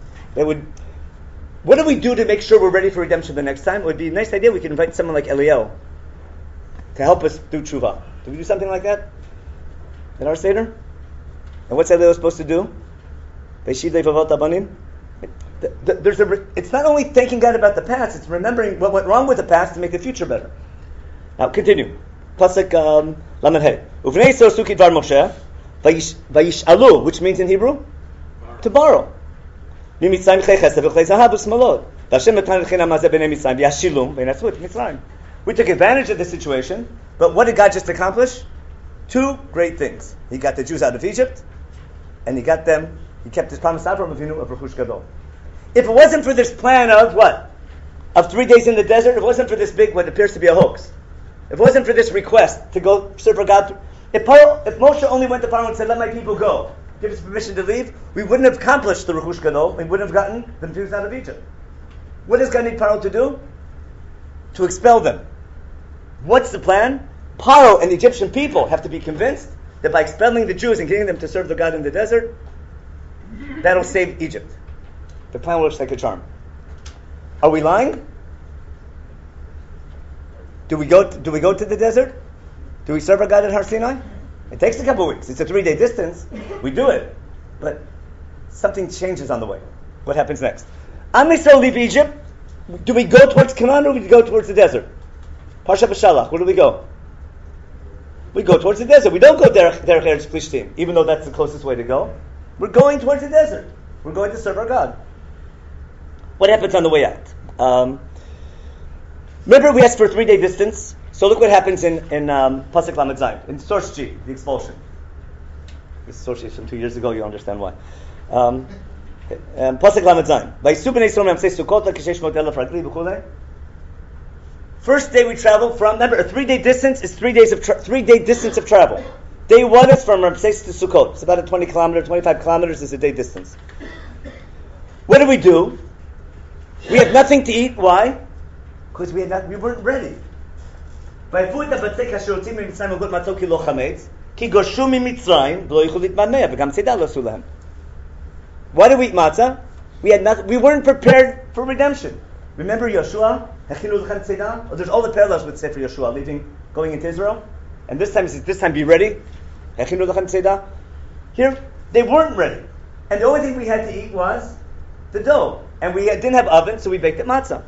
What do we do to make sure we're ready for redemption the next time? It would be a nice idea. We could invite someone like Eliel to help us do tshuva. Do we do something like that in our Seder? And what's Eliel supposed to do? It's not only thanking God about the past, it's remembering what went wrong with the past to make the future better. Now, continue. Pasuk Lamed Hey. Uvnei Yisrael suki dvar Moshe, vayish'alu, which means in Hebrew? To borrow. Mimitzrayim chlei chesed v'chlei zahav u'smalot. V'Hashem natan l'chinam hazeh b'nei Mitzrayim v'yashilum v'yinatzvu et Mitzrayim. We took advantage of the situation, but what did God just accomplish? Two great things. He got the Jews out of Egypt, and he kept his promise to Avraham Avinu of Rechush Gadol. If it wasn't for this plan of what? Of 3 days in the desert, if it wasn't for this big, what appears to be a hoax, if it wasn't for this request to go serve for God, if Moshe only went to Pharaoh and said, let my people go, give us permission to leave, we wouldn't have accomplished the Rechush Gadol, we wouldn't have gotten the Jews out of Egypt. What does God need Pharaoh to do? To expel them. What's the plan? Pharaoh and the Egyptian people have to be convinced that by expelling the Jews and getting them to serve their God in the desert, that'll save Egypt. The plan works like a charm. Are we lying? Do we go to the desert? Do we serve our God at Har Sinai? It takes a couple of weeks. It's a 3-day distance. We do it. But something changes on the way. What happens next? Am Yisrael leave Egypt. Do we go towards Canaan or do we go towards the desert? Parsha B'Shalach. Where do we go? We go towards the desert. We don't go Derech Eretz Plishtim, even though that's the closest way to go. We're going towards the desert. We're going to serve our God. What happens on the way out? Remember, we asked for a 3-day distance. So look what happens in Pasuk Lamed Zayin, in source G, the expulsion. This source is from 2 years ago. You understand why. Pasuk Lamed Zayin. First day we travel from. Remember, a 3-day distance is 3 days of 3-day distance of travel. Day 1 is from Ramses to Sukkot. It's about a 25 kilometers is a day distance. What do? We had nothing to eat. Why? Because we weren't ready. Why do we eat matzah? We had nothing. We weren't prepared for redemption. Remember Yeshua? There's all the parallels with Sefer Yeshua, going into Israel. And this time be ready. Here, they weren't ready. And the only thing we had to eat was the dough. And we didn't have oven, so we baked it matzah.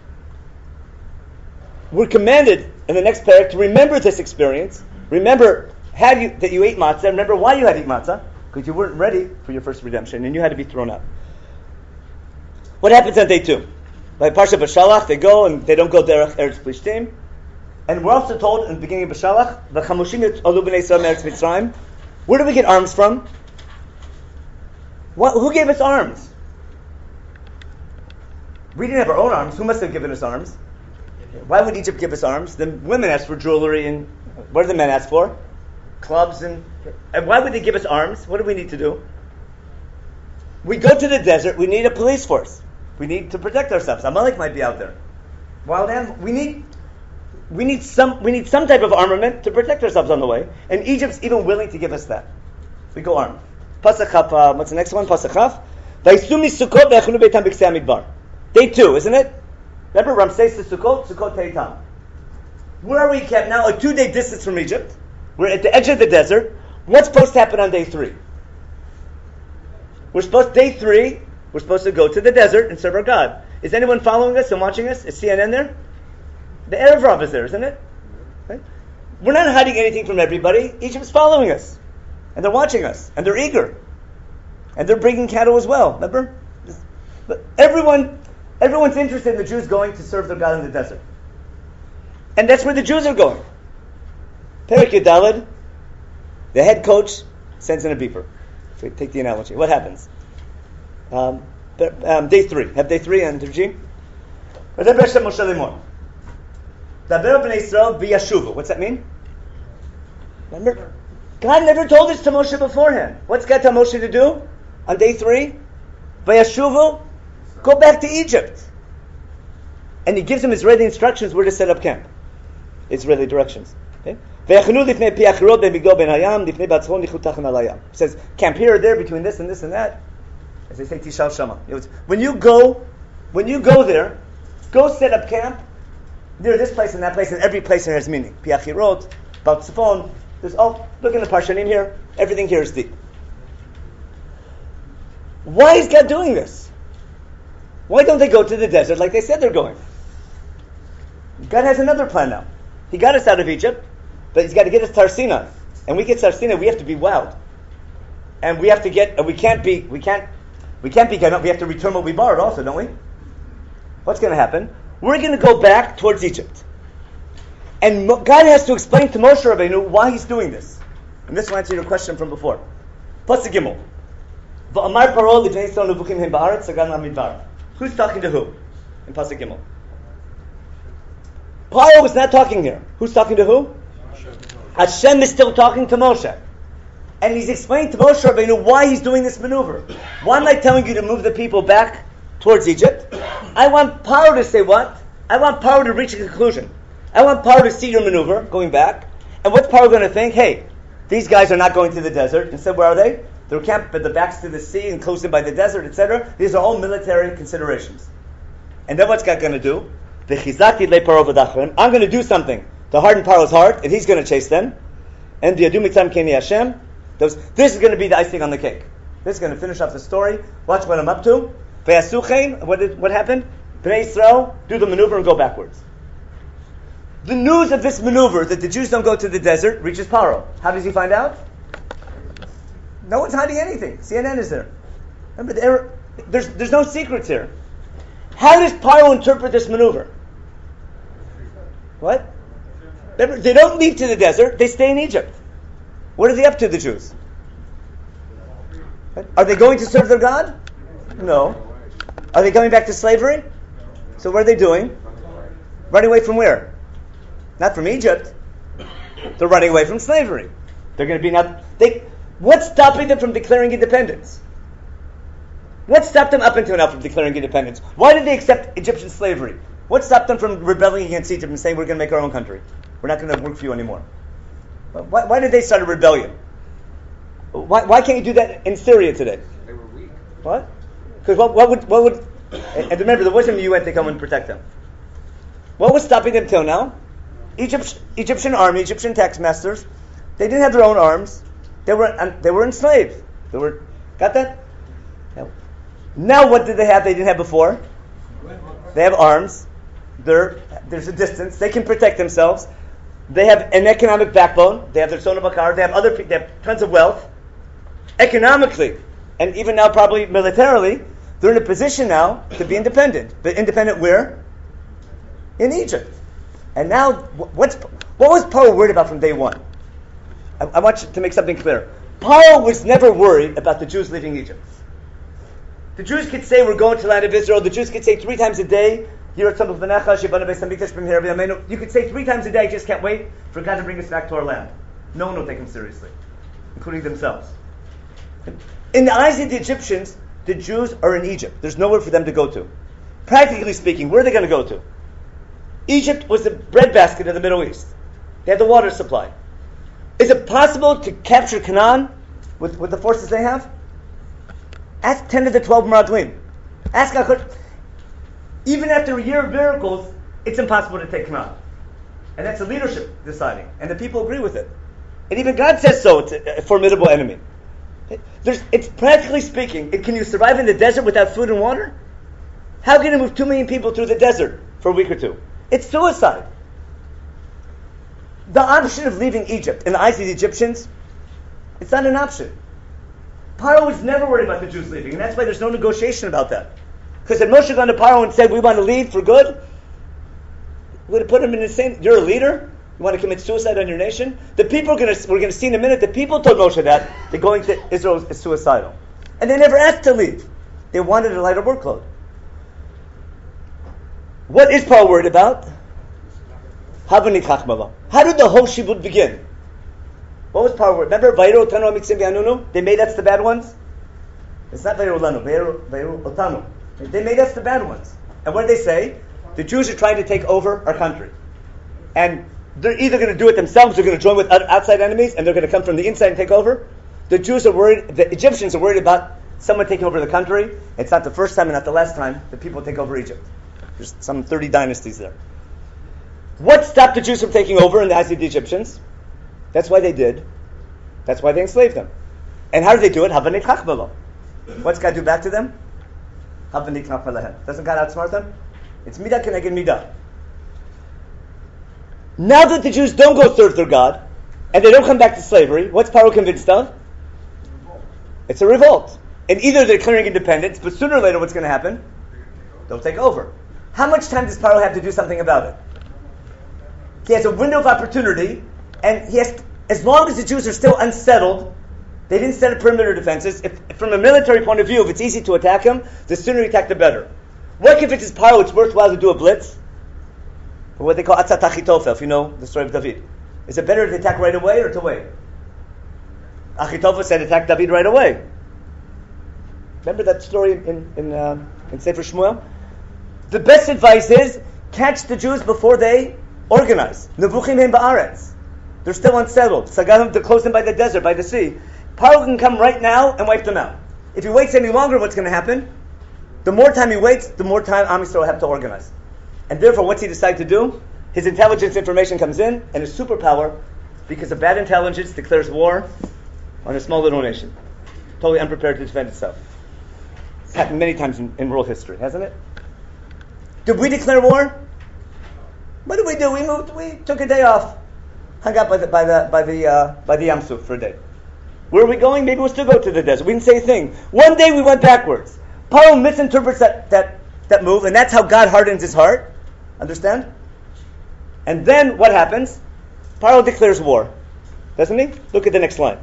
We're commanded in the next parak to remember this experience. Remember that you ate matzah. Remember why you had to eat matzah. Because you weren't ready for your first redemption, and you had to be thrown out. What happens on day 2? By Parsha B'Shalach, they go and they don't go Derech Eretz Plishtim. And we're also told in the beginning of B'Shalach, V'chamushim yit'alu b'nei Yisrael me'eretz Mitzrayim. Where do we get arms from? Who gave us arms? We didn't have our own arms. Who must have given us arms? Why would Egypt give us arms? The women asked for jewelry, and what did the men ask for? Clubs and why would they give us arms? What do we need to do? We go to the desert. We need a police force. We need to protect ourselves. Amalek might be out there. Wild animals. We need some type of armament to protect ourselves on the way. And Egypt's even willing to give us that. We go armed. Pasuk Chaf. What's the next one? Pasuk Chaf. Day 2, isn't it? Remember Ramses to Sukkot Teitam. Where are we kept now? A 2-day distance from Egypt. We're at the edge of the desert. What's supposed to happen on day 3? Day 3, we're supposed to go to the desert and serve our God. Is anyone following us and watching us? Is CNN there? The Erev Rav is there, isn't it? Right? We're not hiding anything from everybody. Egypt's following us. And they're watching us. And they're eager. And they're bringing cattle as well. Remember? But everyone's interested in the Jews going to serve their God in the desert. And that's where the Jews are going. Perek Yudaled, the head coach sends in a beeper. So take the analogy. What happens? Day 3. Have day 3 and G? What's that mean? Remember? God never told this to Moshe beforehand. What's God tell Moshe to do on day 3? Vayashuvu, go back to Egypt. And he gives him Israeli instructions where to set up camp. Israeli directions. Okay? It says, camp here or there between this and this and that. As they say, Tishal Shama. When you go there, go set up camp near this place and that place, and every place has meaning. Piachirot, Baal Tzifon, look in the Parshanim here, everything here is deep. Why is God doing this? Why don't they go to the desert like they said they're going? God has another plan now. He got us out of Egypt, but He's got to get us to Sinai. And we get to Sinai, we have to be wowed. And we have to get, we can't be enough. We have to return what we borrowed also, don't we? What's going to happen? We're going to go back towards Egypt. And God has to explain to Moshe Rabbeinu why He's doing this. And this will answer your question from before. Pasuk Gimel. V'amar Paro l'bnei Yisrael levukim hem ba'aretz sagan lamidbar. Who's talking to who? In Pasuk Gimel. Paro is not talking here. Who's talking to who? Hashem is still talking to Moshe. And He's explaining to Moshe Rabbeinu why He's doing this maneuver. Why am I telling you to move the people back towards Egypt? I want Paro to say what? I want Paro to reach a conclusion. I want Paro to see your maneuver, going back. And what's Paro going to think? Hey, these guys are not going to the desert. Instead, where are they? They're camped at the backs to the sea and close in by the desert, etc. These are all military considerations. And then what's God going to do? I'm going to do something to harden Paro's heart, and he's going to chase them. And this is going to be the icing on the cake. This is going to finish off the story. Watch what I'm up to. What happened? Bnei Yisrael do the maneuver and go backwards. The news of this maneuver, that the Jews don't go to the desert, reaches Paro. How does he find out? No one's hiding anything. CNN is there. Remember, there's no secrets here. How does Paro interpret this maneuver? What? Remember, they don't leave to the desert. They stay in Egypt. What are they up to, the Jews? Are they going to serve their God? No. Are they coming back to slavery? So what are they doing? Running away from where? Not from Egypt. They're running away from slavery. They're going to be now. What's stopping them from declaring independence? What stopped them up until now from declaring independence? Why did they accept Egyptian slavery? What stopped them from rebelling against Egypt and saying we're going to make our own country? We're not going to work for you anymore. Why did they start a rebellion? Why can't you do that in Syria today? They were weak. What? Because what would? And remember, there wasn't the UN to come and protect them. What was stopping them till now? Egyptian army, Egyptian tax masters. They didn't have their own arms. They were enslaved. Got that? Now what did they have? They didn't have before. They have arms. There's a distance. They can protect themselves. They have an economic backbone. They have their Sona Bakar. They have tons of wealth. Economically, and even now probably militarily, they're in a position now to be independent. But independent where? In Egypt. And now, what was Paro worried about from day one? I want you to make something clear. Paro was never worried about the Jews leaving Egypt. The Jews could say, we're going to the land of Israel. The Jews could say 3 times a day, you could say 3 times a day, I just can't wait for God to bring us back to our land. No one will take them seriously, including themselves. In the eyes of the Egyptians, the Jews are in Egypt. There's nowhere for them to go to. Practically speaking, where are they going to go to? Egypt was the breadbasket of the Middle East. They had the water supply. Is it possible to capture Canaan with the forces they have? Ask 10 of the 12 Meraglim. Ask Achor. Even after a year of miracles, it's impossible to take Canaan. And that's the leadership deciding. And the people agree with it. And even God says so. It's a formidable enemy. It's practically speaking, can you survive in the desert without food and water? How can you move 2 million people through the desert for a week or two? It's suicide. The option of leaving Egypt in the eyes of the Egyptians, it's not an option. Paro was never worried about the Jews leaving, and that's why there's no negotiation about that. Because had Moshe gone to Paro and said, we want to leave for good, would have put him in the same, you're a leader? You want to commit suicide on your nation? The people we're going to see in a minute, the people told Moshe that going to Israel is suicidal. And they never asked to leave. They wanted a lighter workload. What is Paro worried about? How did the whole shibud begin? What was Paro worried? Remember, Vayiro Otanu Mitzim V'Anunu? They made us the bad ones? It's not Vayiro Lanu, Vayiro Otanu. They made us the bad ones. And what did they say? The Jews are trying to take over our country. And they're either going to do it themselves, they're going to join with outside enemies, and they're going to come from the inside and take over. The Jews are worried, the Egyptians are worried about someone taking over the country. It's not the first time and not the last time that people take over Egypt. There's some 30 dynasties there. What stopped the Jews from taking over in the eyes of the Egyptians? That's why they did. That's why they enslaved them. And how did they do it? What's God do back to them? Doesn't God outsmart them? It's midah keneged midah. Now that the Jews don't go serve their God, and they don't come back to slavery, what's Paro convinced of? It's a revolt. And either they're declaring independence, but sooner or later what's going to happen? They'll take over. How much time does Paro have to do something about it? He has a window of opportunity, and he has, as long as the Jews are still unsettled, they didn't set up perimeter defenses. If, from a military point of view, if it's easy to attack him, the sooner you attack, the better. What if it's Paro, it's worthwhile to do a blitz? Or what they call Atzat Achitofel, if you know the story of David. Is it better to attack right away or to wait? Achitofel said attack David right away. Remember that story in Sefer Shmuel? The best advice is catch the Jews before they organize. Nevuchim hem ba'aretz. They're still unsettled. Sagarim, to close them by the desert, by the sea. Paro can come right now and wipe them out. If he waits any longer, what's going to happen? The more time he waits, the more time Am Yisrael will have to organize. And therefore, what's he decide to do? His intelligence information comes in, and his superpower, because of bad intelligence, declares war on a small little nation. Totally unprepared to defend itself. It's happened many times in world history, hasn't it? Did we declare war? What did we do? We took a day off. Hung out by the Yam Suf for a day. Where are we going? Maybe we'll still go to the desert. We didn't say a thing. One day we went backwards. Paro misinterprets that move, and that's how God hardens his heart. Understand? And then what happens? Paro declares war. Doesn't he? Look at the next line.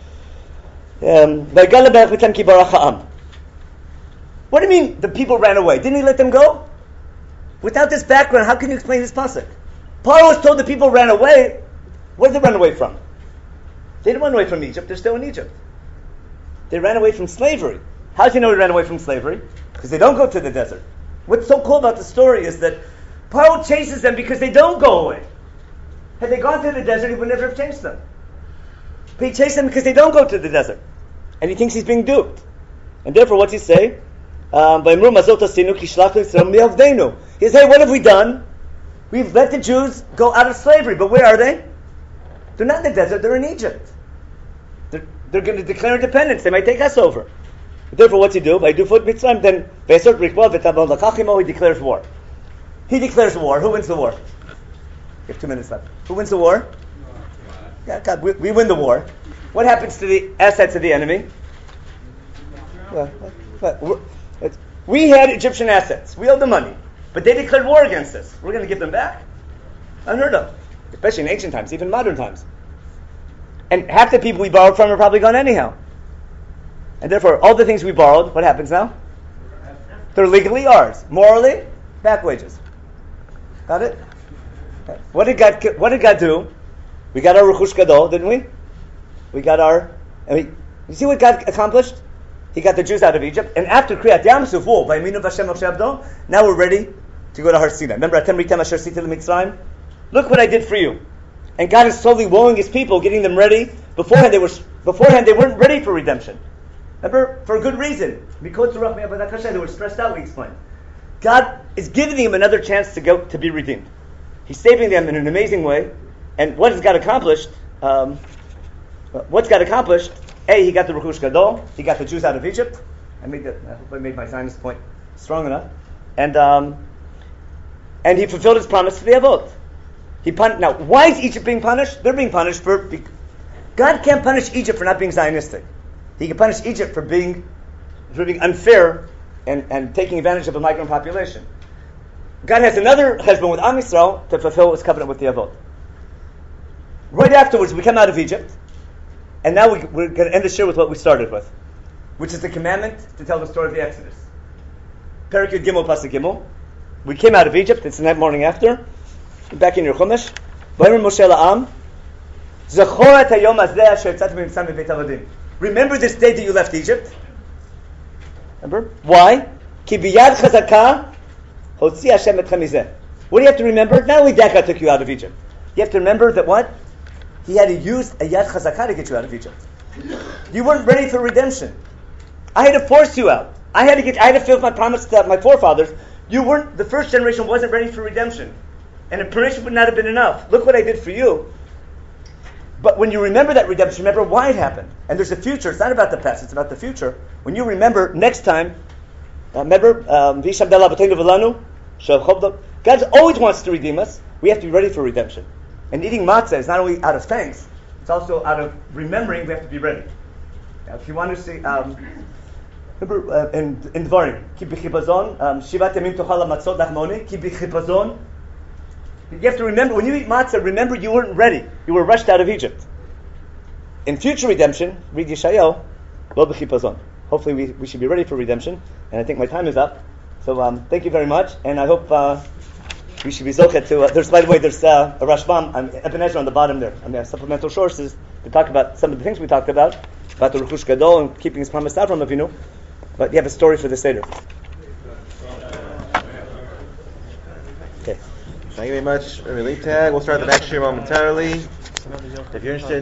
What do you mean the people ran away? Didn't he let them go? Without this background, how can you explain this pasuk? Paro was told the people ran away. Where did they run away from? They didn't run away from Egypt. They're still in Egypt. They ran away from slavery. How do you know they ran away from slavery? Because they don't go to the desert. What's so cool about the story is that Paro chases them because they don't go away. Had they gone to the desert, he would never have chased them. But he chased them because they don't go to the desert. And he thinks he's being duped. And therefore, what's he say? He says, hey, what have we done? We've let the Jews go out of slavery. But where are they? They're not in the desert, they're in Egypt. They're going to declare independence. They might take us over. Therefore, what's he do? Then he declares war. He declares war. Who wins the war? You have 2 minutes left. Who wins the war? Yeah, God, we win the war. What happens to the assets of the enemy? We had Egyptian assets. We owed the money. But they declared war against us. We're going to give them back? Unheard of. Especially in ancient times, even modern times. And half the people we borrowed from are probably gone anyhow. And therefore, all the things we borrowed, what happens now? They're legally ours. Morally, back wages. Got it? Okay. What did God do? We got our Rechush Gadol, didn't we? You see what God accomplished? He got the Jews out of Egypt, and after Kriyat Yam Suf, now we're ready to go to Har Sinai. Remember, look what I did for you. And God is slowly wooing His people, getting them ready. Beforehand, they weren't ready for redemption. Remember, for a good reason. They were stressed out, we explained. God is giving them another chance to be redeemed. He's saving them in an amazing way. And what has God accomplished? A, he got the Rechush Gadol. He got the Jews out of Egypt. I hope I made my Zionist point strong enough. And he fulfilled his promise to the Avot. Now, why is Egypt being punished? They're being punished God can't punish Egypt for not being Zionistic. He can punish Egypt for being unfair and taking advantage of a migrant population. God has another husband with Am Yisrael to fulfill his covenant with the Avot. Right afterwards, we come out of Egypt, and now we're going to end the shir with what we started with, which is the commandment to tell the story of the Exodus. Perek Yud Gimel Pasuk Gimel. We came out of Egypt. It's the night morning after. Back in your Chumash. Moshe la'am. Zachor et hayom hazeh asher yatzatem mitzrayim bebeit avadim. Remember this day that you left Egypt. Remember? Why? Ki biyad chazakah hotzi Hashem etchem mizeh. What do you have to remember? Not only that God took you out of Egypt. You have to remember that what? He had to use a yad chazakah to get you out of Egypt. You weren't ready for redemption. I had to force you out. I had to fulfill my promise to my forefathers. The first generation wasn't ready for redemption. And a permission would not have been enough. Look what I did for you. But when you remember that redemption, remember why it happened. And there's a future. It's not about the past. It's about the future. When you remember next time, remember, God always wants to redeem us. We have to be ready for redemption. And eating matzah is not only out of thanks, it's also out of remembering we have to be ready. Now, if you want to see, remember in Dvarim, ki b'chipazon, shivat yamim tochal hamatzot lachmoni, ki b'chipazon. You have to remember, when you eat matzah, remember you weren't ready. You were rushed out of Egypt. In future redemption, read Yeshayahu, lo b'chipazon. Hopefully we should be ready for redemption. And I think my time is up. So thank you very much. And I hope we should be zochet to... by the way, there's a Rashbam, Eben Ezra on the bottom there. And there are supplemental sources to talk about some of the things we talked about the Rechush Gadol and keeping his promise out from Avinu. But you have a story for the Seder. Okay. Thank you very much, Rabbi Leibtag. We'll start the next year momentarily. If you're interested